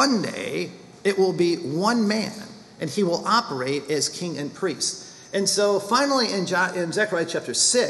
it will be one man, and he will operate as king and priest. And so finally in Zechariah chapter 6,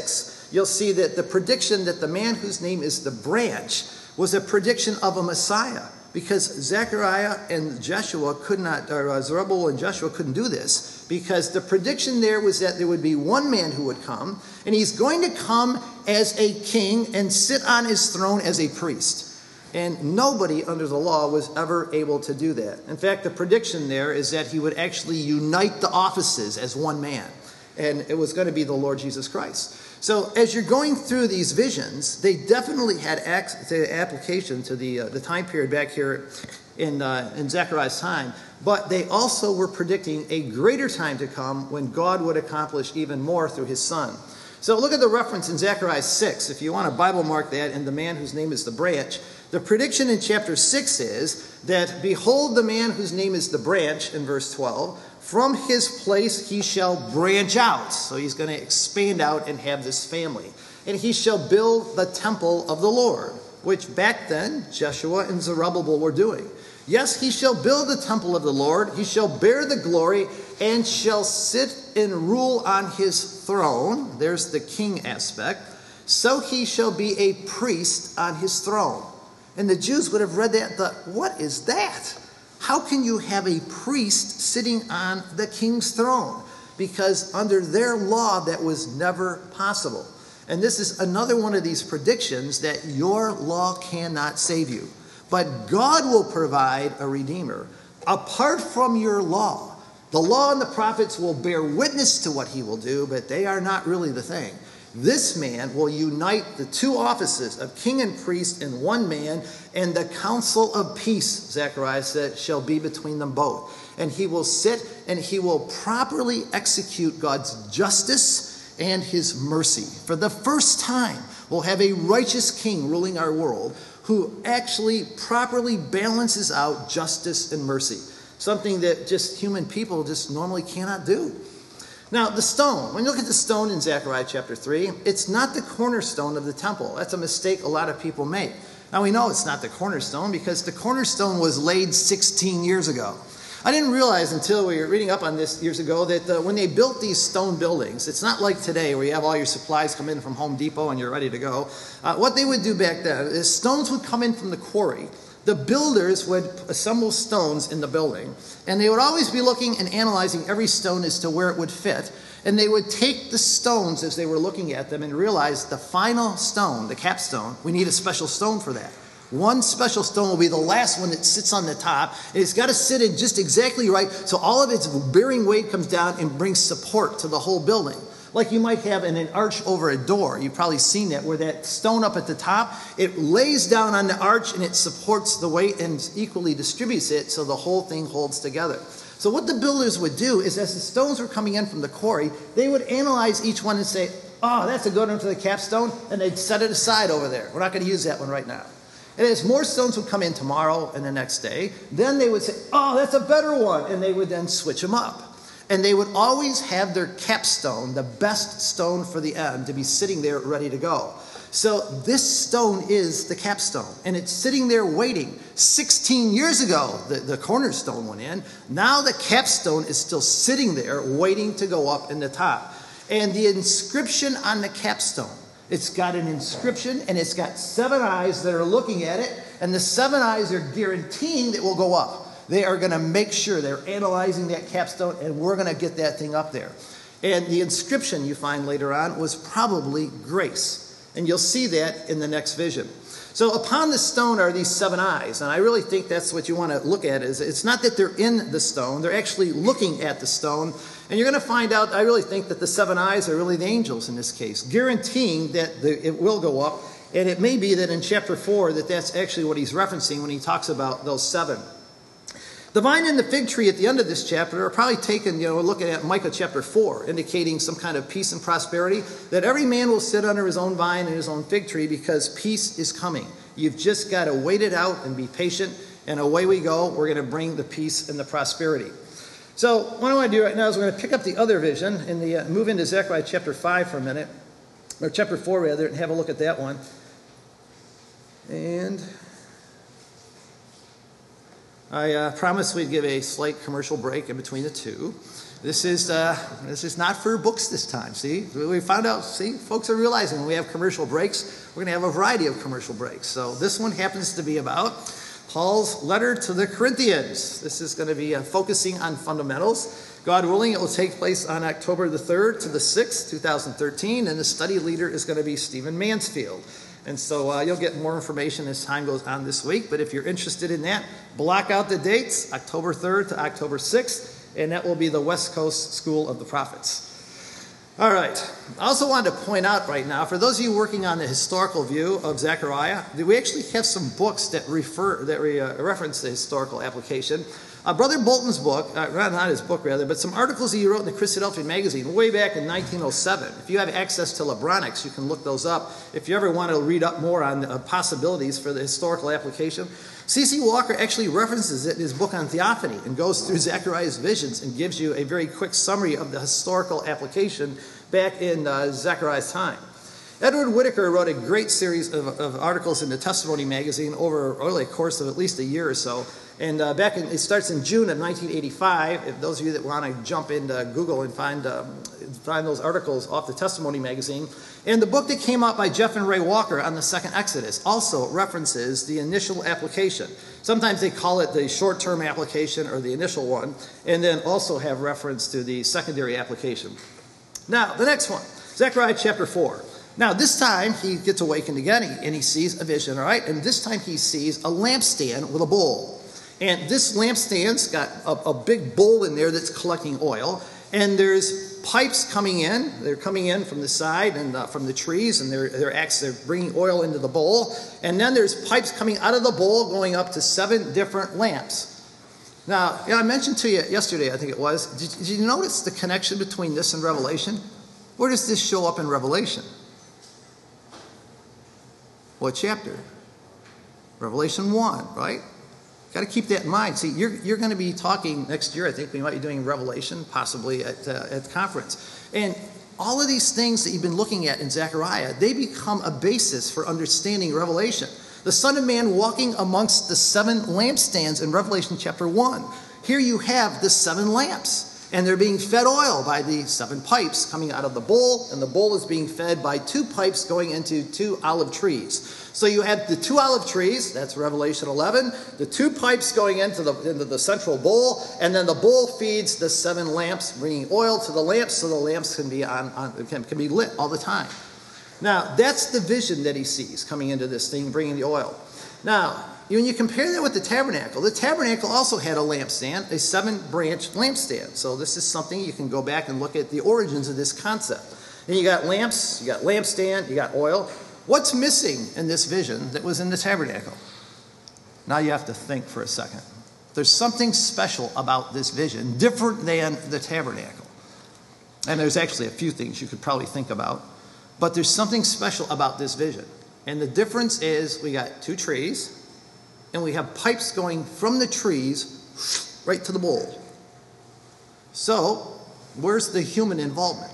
you'll see that the prediction that the man whose name is the branch was a prediction of a Messiah, because Zechariah and Joshua could not, or Zerubbabel and Joshua couldn't do this, because the prediction there was that there would be one man who would come, and he's going to come as a king and sit on his throne as a priest. And nobody under the law was ever able to do that. In fact, the prediction there is that he would actually unite the offices as one man, and it was going to be the Lord Jesus Christ. So as you're going through these visions, they definitely had application to the time period back here in Zechariah's time, but they also were predicting a greater time to come when God would accomplish even more through his son. So look at the reference in Zechariah 6. If you want to Bible mark that, and the man whose name is the branch, the prediction in chapter 6 is that, behold, the man whose name is the branch, in verse 12, from his place he shall branch out. So he's going to expand out and have this family. And he shall build the temple of the Lord, which back then Joshua and Zerubbabel were doing. Yes, he shall build the temple of the Lord. He shall bear the glory and shall sit and rule on his throne. There's the king aspect. So he shall be a priest on his throne. And the Jews would have read that and thought, what is that? How can you have a priest sitting on the king's throne? Because under their law, that was never possible. And this is another one of these predictions that your law cannot save you. But God will provide a redeemer. Apart from your law, the law and the prophets will bear witness to what he will do, but they are not really the thing. This man will unite the two offices of king and priest in one man, and the council of peace, Zechariah said, shall be between them both. And he will sit and he will properly execute God's justice and his mercy. For the first time, we'll have a righteous king ruling our world who actually properly balances out justice and mercy, something that just human people just normally cannot do. Now, the stone, when you look at the stone in Zechariah chapter 3, it's not the cornerstone of the temple. That's a mistake a lot of people make. Now, we know it's not the cornerstone because the cornerstone was laid 16 years ago. I didn't realize until we were reading up on this years ago that when they built these stone buildings, it's not like today where you have all your supplies come in from Home Depot and you're ready to go. What they would do back then is stones would come in from the quarry. The builders would assemble stones in the building, and they would always be looking and analyzing every stone as to where it would fit. And they would take the stones as they were looking at them and realize the final stone, the capstone, we need a special stone for that. One special stone will be the last one that sits on the top, and it's got to sit in just exactly right so all of its bearing weight comes down and brings support to the whole building. Like you might have in an arch over a door. You've probably seen that, where that stone up at the top, it lays down on the arch and it supports the weight and equally distributes it so the whole thing holds together. So what the builders would do is, as the stones were coming in from the quarry, they would analyze each one and say, oh, that's a good one for the capstone, and they'd set it aside over there. We're not going to use that one right now. And as more stones would come in tomorrow and the next day, then they would say, oh, that's a better one, and they would then switch them up. And they would always have their capstone, the best stone for the end, to be sitting there ready to go. So this stone is the capstone, and it's sitting there waiting. 16 years ago, the cornerstone went in. Now the capstone is still sitting there waiting to go up in the top. And the inscription on the capstone, it's got an inscription, and it's got 7 eyes that are looking at it, and the 7 eyes are guaranteeing that it will go up. They are going to make sure they're analyzing that capstone, and we're going to get that thing up there. And the inscription you find later on was probably grace. And you'll see that in the next vision. So upon the stone are these 7 eyes. And I really think that's what you want to look at. Is it's not that they're in the stone. They're actually looking at the stone. And you're going to find out, I really think that the 7 eyes are really the angels in this case, guaranteeing that it will go up. And it may be that in chapter 4 that's actually what he's referencing when he talks about those 7. The vine and the fig tree at the end of this chapter are probably taken, looking at Micah chapter 4, indicating some kind of peace and prosperity, that every man will sit under his own vine and his own fig tree because peace is coming. You've just got to wait it out and be patient, and away we go. We're going to bring the peace and the prosperity. So what I want to do right now is we're going to pick up the other vision and move into Zechariah chapter 5 for a minute, or chapter 4 rather, and have a look at that one. And I promised we'd give a slight commercial break in between the two. This is not for books this time, see? We found out, see, folks are realizing when we have commercial breaks, we're going to have a variety of commercial breaks. So this one happens to be about Paul's letter to the Corinthians. This is going to be focusing on fundamentals. God willing, it will take place on October the 3rd to the 6th, 2013, and the study leader is going to be Stephen Mansfield. And so you'll get more information as time goes on this week, but if you're interested in that, block out the dates, October 3rd to October 6th, and that will be the West Coast School of the Prophets. All right. I also wanted to point out right now, for those of you working on the historical view of Zechariah, we actually have some books that reference the historical application. Brother Bolton's book, not his book rather, but some articles he wrote in the Christadelphian magazine way back in 1907. If you have access to Lebronix, you can look those up. If you ever want to read up more on the possibilities for the historical application, C.C. Walker actually references it in his book on theophany and goes through Zechariah's visions and gives you a very quick summary of the historical application back in Zechariah's time. Edward Whitaker wrote a great series of articles in the Testimony magazine over a course of at least a year or so. And it starts in June of 1985. If those of you that want to jump into Google and find those articles off the Testimony magazine. And the book that came out by Jeff and Ray Walker on the second Exodus also references the initial application. Sometimes they call it the short-term application or the initial one, and then also have reference to the secondary application. Now, the next one, Zechariah chapter 4. Now, this time he gets awakened again and he sees a vision, all right? And this time he sees a lampstand with a bowl. And this lampstand's got a big bowl in there that's collecting oil. And there's pipes coming in. They're coming in from the side and from the trees, and they're bringing oil into the bowl. And then there's pipes coming out of the bowl going up to 7 different lamps. Now, I mentioned to you yesterday, I think it was, did you notice the connection between this and Revelation? Where does this show up in Revelation? What chapter? Revelation 1, right? Got to keep that in mind. See, you're going to be talking next year. I think we might be doing Revelation, possibly at the conference. And all of these things that you've been looking at in Zechariah, they become a basis for understanding Revelation. The Son of Man walking amongst the 7 lampstands in Revelation chapter 1. Here you have the 7 lamps, and they're being fed oil by the 7 pipes coming out of the bowl, and the bowl is being fed by 2 pipes going into 2 olive trees. So you have the 2 olive trees, that's Revelation 11, the 2 pipes going into the central bowl, and then the bowl feeds the 7 lamps, bringing oil to the lamps so the lamps can be can be lit all the time. Now, that's the vision that he sees coming into this thing, bringing the oil. Now, when you compare that with the tabernacle also had a lampstand, a 7-branch lampstand. So this is something you can go back and look at the origins of this concept. And you got lamps, you got lampstand, you got oil. What's missing in this vision that was in the tabernacle? Now you have to think for a second. There's something special about this vision, different than the tabernacle. And there's actually a few things you could probably think about. But there's something special about this vision. And the difference is we got 2 trees, and we have pipes going from the trees right to the bowl. So, where's the human involvement?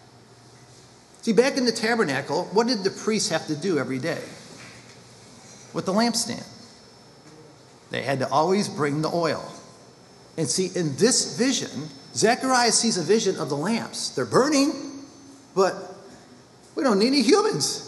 See, back in the tabernacle, what did the priests have to do every day with the lampstand? They had to always bring the oil. And see, in this vision, Zechariah sees a vision of the lamps. They're burning, but we don't need any humans.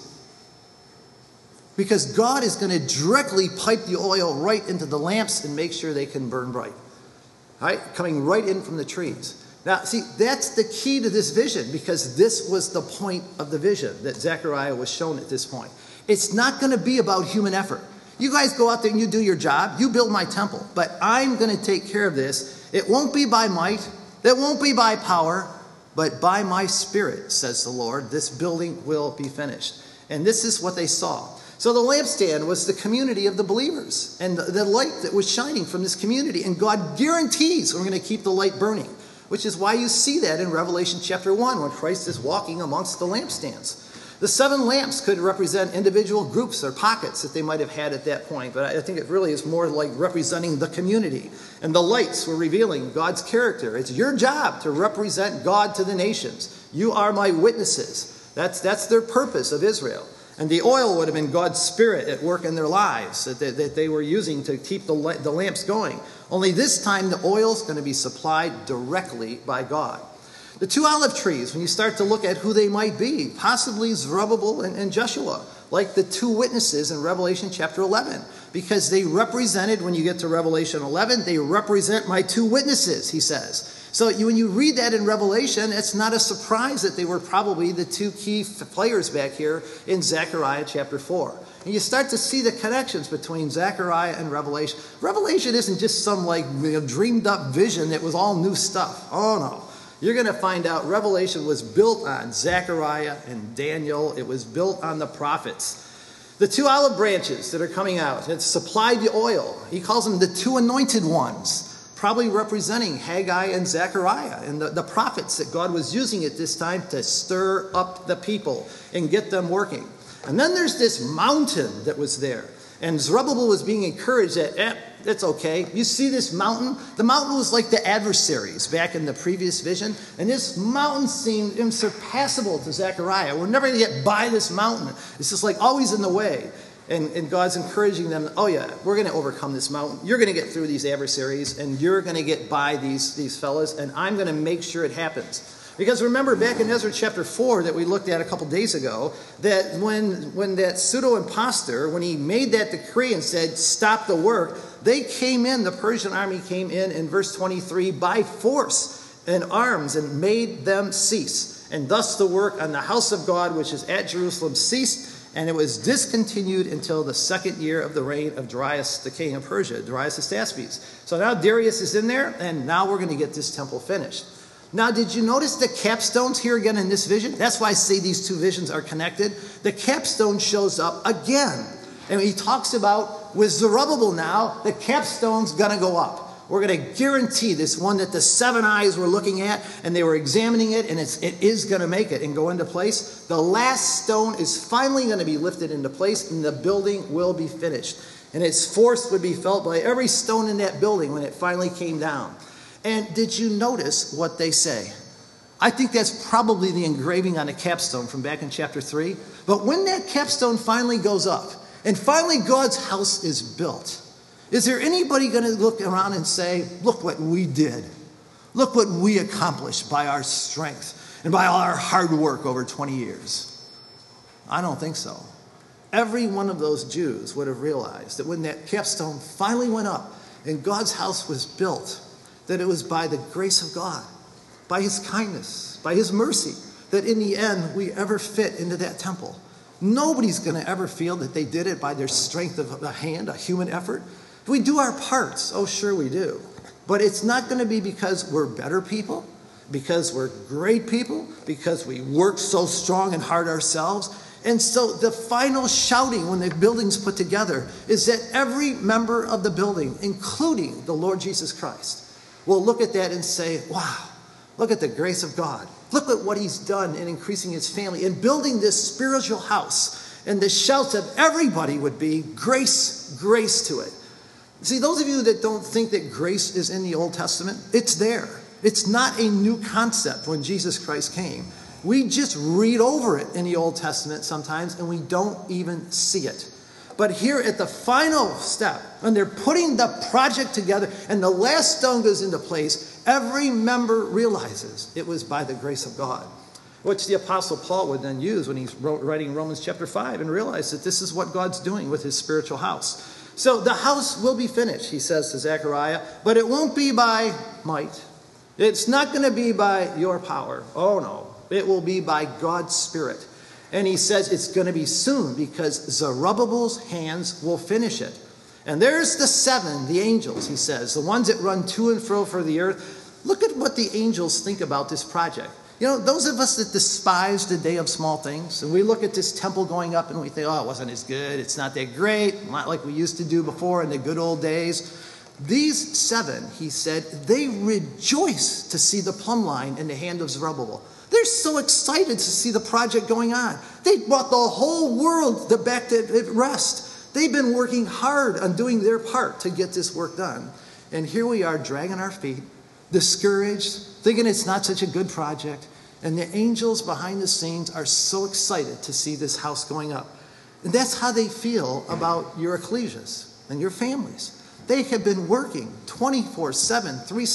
Because God is going to directly pipe the oil right into the lamps and make sure they can burn bright. All right? Coming right in from the trees. Now, see, that's the key to this vision, because this was the point of the vision that Zechariah was shown at this point. It's not going to be about human effort. You guys go out there and you do your job. You build my temple. But I'm going to take care of this. It won't be by might. It won't be by power. But by my Spirit, says the Lord, this building will be finished. And this is what they saw. So the lampstand was the community of the believers and the light that was shining from this community. And God guarantees we're going to keep the light burning, which is why you see that in Revelation chapter 1 when Christ is walking amongst the lampstands. The 7 lamps could represent individual groups or pockets that they might have had at that point, but I think it really is more like representing the community. And the lights were revealing God's character. It's your job to represent God to the nations. You are my witnesses. That's their purpose of Israel. And the oil would have been God's Spirit at work in their lives that they were using to keep the lamps going. Only this time the oil is going to be supplied directly by God. The 2 olive trees, when you start to look at who they might be, possibly Zerubbabel and Joshua, like the 2 witnesses in Revelation chapter 11, because they represented, when you get to Revelation 11, they represent my 2 witnesses, he says. So when you read that in Revelation, it's not a surprise that they were probably the 2 key players back here in Zechariah chapter 4. And you start to see the connections between Zechariah and Revelation. Revelation isn't just some dreamed up vision that was all new stuff. Oh no. You're going to find out Revelation was built on Zechariah and Daniel. It was built on the prophets. The 2 olive branches that are coming out, it supplied the oil. He calls them the 2 anointed ones, probably representing Haggai and Zechariah and the prophets that God was using at this time to stir up the people and get them working. And then there's this mountain that was there. And Zerubbabel was being encouraged that, it's okay. You see this mountain? The mountain was like the adversaries back in the previous vision. And this mountain seemed unsurpassable to Zechariah. We're never going to get by this mountain. It's just like always in the way. And God's encouraging them, oh yeah, we're going to overcome this mountain. You're going to get through these adversaries, and you're going to get by these fellas, and I'm going to make sure it happens. Because remember back in Ezra chapter 4 that we looked at a couple days ago, that when that pseudo-imposter, when he made that decree and said, stop the work, they came in, the Persian army came in verse 23, by force and arms and made them cease. And thus the work on the house of God, which is at Jerusalem, ceased, and it was discontinued until the 2nd year of the reign of Darius, the king of Persia, Darius Astaspes. So now Darius is in there, and now we're going to get this temple finished. Now, did you notice the capstones here again in this vision? That's why I say these 2 visions are connected. The capstone shows up again. And he talks about, with Zerubbabel now, the capstone's going to go up. We're going to guarantee this one that the 7 eyes were looking at, and they were examining it, and it is going to make it and go into place. The last stone is finally going to be lifted into place, and the building will be finished. And its force would be felt by every stone in that building when it finally came down. And did you notice what they say? I think that's probably the engraving on a capstone from back in chapter 3. But when that capstone finally goes up, and finally God's house is built, is there anybody going to look around and say, look what we did. Look what we accomplished by our strength and by all our hard work over 20 years? I don't think so. Every one of those Jews would have realized that when that capstone finally went up and God's house was built, that it was by the grace of God, by his kindness, by his mercy, that in the end we ever fit into that temple. Nobody's going to ever feel that they did it by their strength of a hand, a human effort. We do our parts. Oh, sure we do. But it's not going to be because we're better people, because we're great people, because we work so strong and hard ourselves. And so the final shouting when the building's put together is that every member of the building, including the Lord Jesus Christ, will look at that and say, wow, look at the grace of God. Look at what he's done in increasing his family and building this spiritual house. And the shouts of everybody would be, grace, grace to it. See, those of you that don't think that grace is in the Old Testament, it's there. It's not a new concept when Jesus Christ came. We just read over it in the Old Testament sometimes, and we don't even see it. But here at the final step, when they're putting the project together and the last stone goes into place, every member realizes it was by the grace of God, which the Apostle Paul would then use when he's writing Romans chapter 5 and realize that this is what God's doing with his spiritual house. So the house will be finished, he says to Zechariah, but it won't be by might. It's not going to be by your power. Oh, no. It will be by God's Spirit. And he says it's going to be soon because Zerubbabel's hands will finish it. And there's the 7, the angels, he says, the ones that run to and fro for the earth. Look at what the angels think about this project. You know, those of us that despise the day of small things, and we look at this temple going up and we think, oh, it wasn't as good. It's not that great. Not like we used to do before in the good old days. These 7, he said, they rejoice to see the plumb line in the hand of Zerubbabel. They're so excited to see the project going on. They brought the whole world back to rest. They've been working hard on doing their part to get this work done. And here we are dragging our feet, discouraged, thinking it's not such a good project. And the angels behind the scenes are so excited to see this house going up. And that's how they feel about your ecclesias and your families. They have been working 24/7,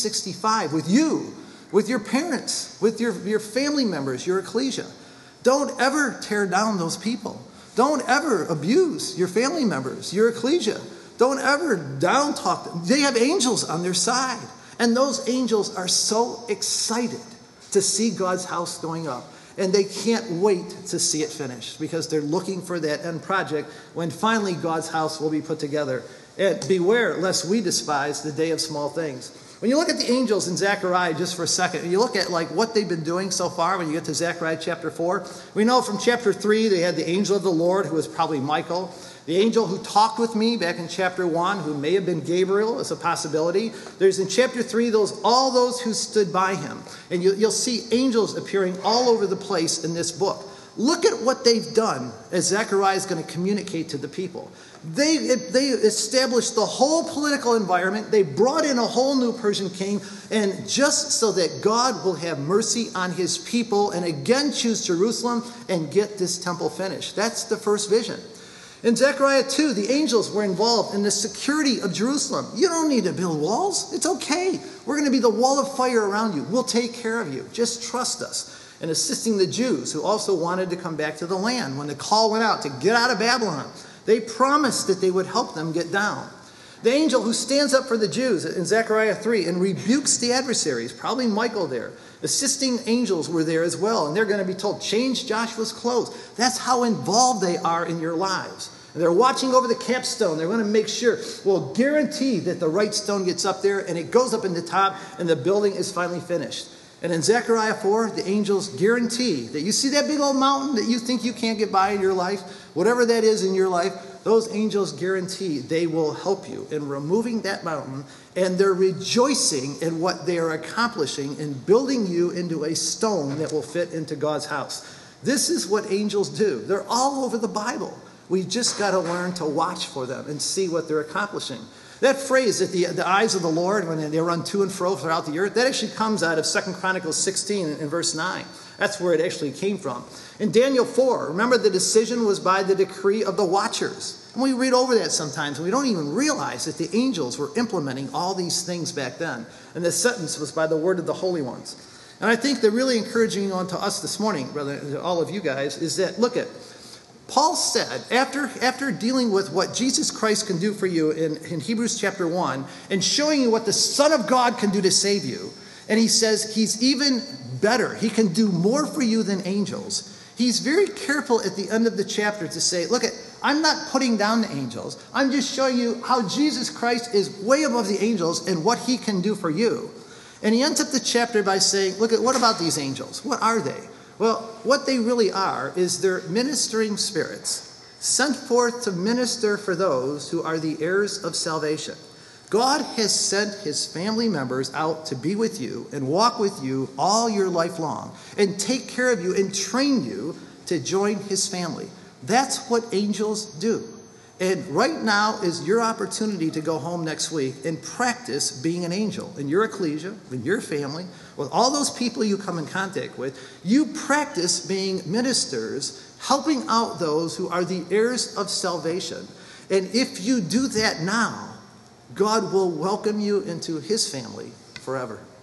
365 with you, with your parents, with your family members, your ecclesia. Don't ever tear down those people. Don't ever abuse your family members, your ecclesia. Don't ever down talk them. They have angels on their side. And those angels are so excited to see God's house going up. And they can't wait to see it finished because they're looking for that end project when finally God's house will be put together. And beware lest we despise the day of small things. When you look at the angels in Zechariah just for a second, and you look at like what they've been doing so far when you get to Zechariah chapter 4, we know from chapter 3 they had the angel of the Lord, who was probably Michael. The angel who talked with me back in chapter 1, who may have been Gabriel, is a possibility. There's in chapter 3 all those who stood by him. And you'll see angels appearing all over the place in this book. Look at what they've done as Zechariah is going to communicate to the people. They established the whole political environment. They brought in a whole new Persian king, and just so that God will have mercy on his people and again choose Jerusalem and get this temple finished. That's the first vision. In Zechariah 2, the angels were involved in the security of Jerusalem. You don't need to build walls. It's okay. We're going to be the wall of fire around you. We'll take care of you. Just trust us. And assisting the Jews who also wanted to come back to the land when the call went out to get out of Babylon. They promised that they would help them get down. The angel who stands up for the Jews in Zechariah 3 and rebukes the adversaries, probably Michael there. Assisting angels were there as well, and they're going to be told, change Joshua's clothes. That's how involved they are in your lives. And they're watching over the capstone. They're going to make sure, well, guarantee that the right stone gets up there and it goes up in the top and the building is finally finished. And in Zechariah 4, the angels guarantee that you see that big old mountain that you think you can't get by in your life, whatever that is in your life, those angels guarantee they will help you in removing that mountain, and they're rejoicing in what they are accomplishing in building you into a stone that will fit into God's house. This is what angels do. They're all over the Bible. We just got to learn to watch for them and see what they're accomplishing. That phrase, that the eyes of the Lord, when they run to and fro throughout the earth, that actually comes out of 2 Chronicles 16 in verse 9. That's where it actually came from. In Daniel 4, remember the decision was by the decree of the watchers. And we read over that sometimes, and we don't even realize that the angels were implementing all these things back then. And the sentence was by the word of the holy ones. And I think the really encouraging one to us this morning, brother, to all of you guys, is that, look at, Paul said, after dealing with what Jesus Christ can do for you in Hebrews chapter 1, and showing you what the Son of God can do to save you, and he says he's even better. He can do more for you than angels. He's very careful at the end of the chapter to say, look, I'm not putting down the angels. I'm just showing you how Jesus Christ is way above the angels and what he can do for you. And he ends up the chapter by saying, look, what about these angels? What are they? Well, what they really are is they're ministering spirits sent forth to minister for those who are the heirs of salvation. God has sent his family members out to be with you and walk with you all your life long and take care of you and train you to join his family. That's what angels do. And right now is your opportunity to go home next week and practice being an angel in your ecclesia, in your family, with all those people you come in contact with. You practice being ministers, helping out those who are the heirs of salvation. And if you do that now, God will welcome you into his family forever.